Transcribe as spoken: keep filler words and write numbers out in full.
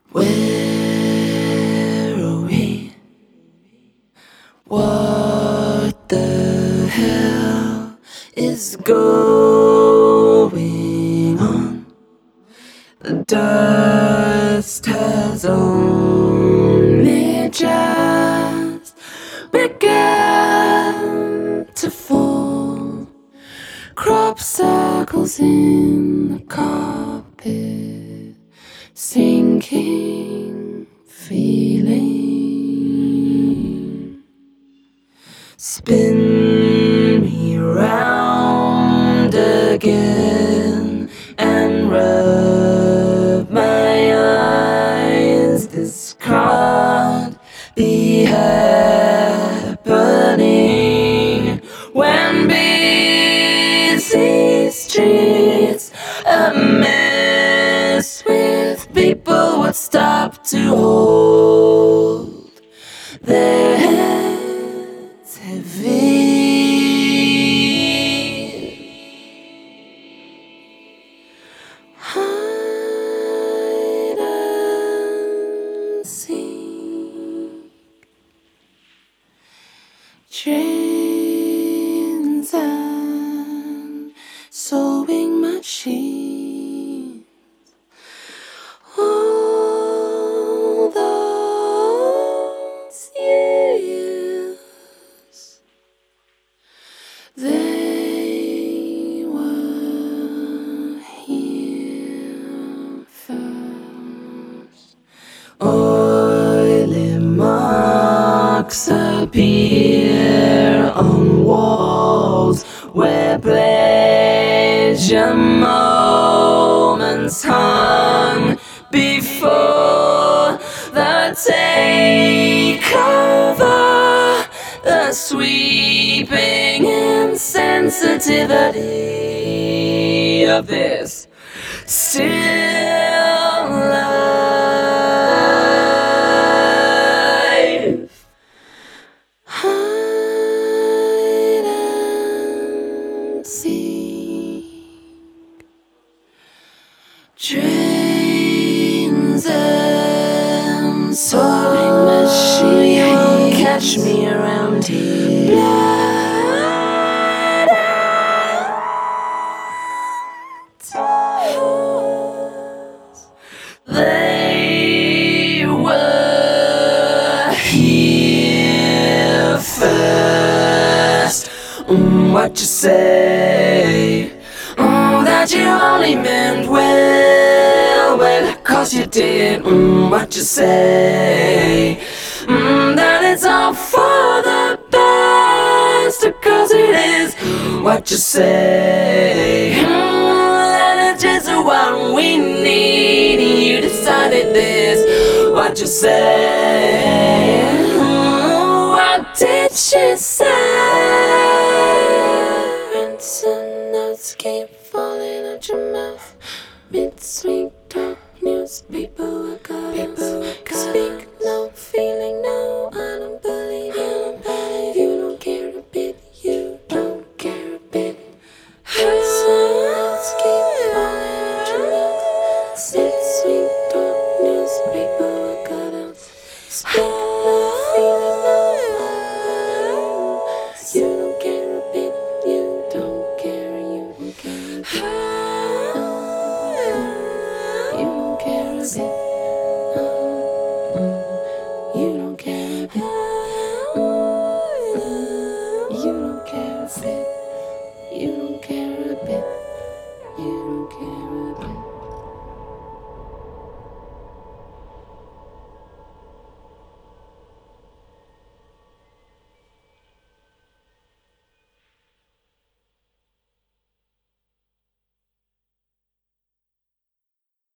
Where are we? What the hell is going on? The dust has only just begun to fall. Crop circles in the carpet, sinking feeling. Spin me round again and rub my eyes. This can't be happening when busy streets a mess with people would stop to hold their heads heavy. Hide and seek, trains and sewing machines. All those years, they were here first. Oily marks appear on walls where pleasure moments hung before the takeover, the sweeping insensitivity of this still life. Hide and seek, trains and sewing machine won't catch me around here. Blood and tears, they were here first. Mm, what you say? Mm, that you only meant well, well, cause you did. Mm, what you say? Mm, that it's all for the best, cause it is. What you say? Mm, that it's just what we need. You decided this. What you say? Mm, what did she say? Some notes keep falling out your mouth. Mid-sweet talk news, people are gonna speak no feeling, no, I don't believe you. You don't care a bit, you don't care a bit. Some notes keep falling out your mouth. Mid-sweet talk news, people are gonna speak no feeling, no, I don't believe you. You don't care a bit, you don't care, you don't care a bit. You don't care a bit.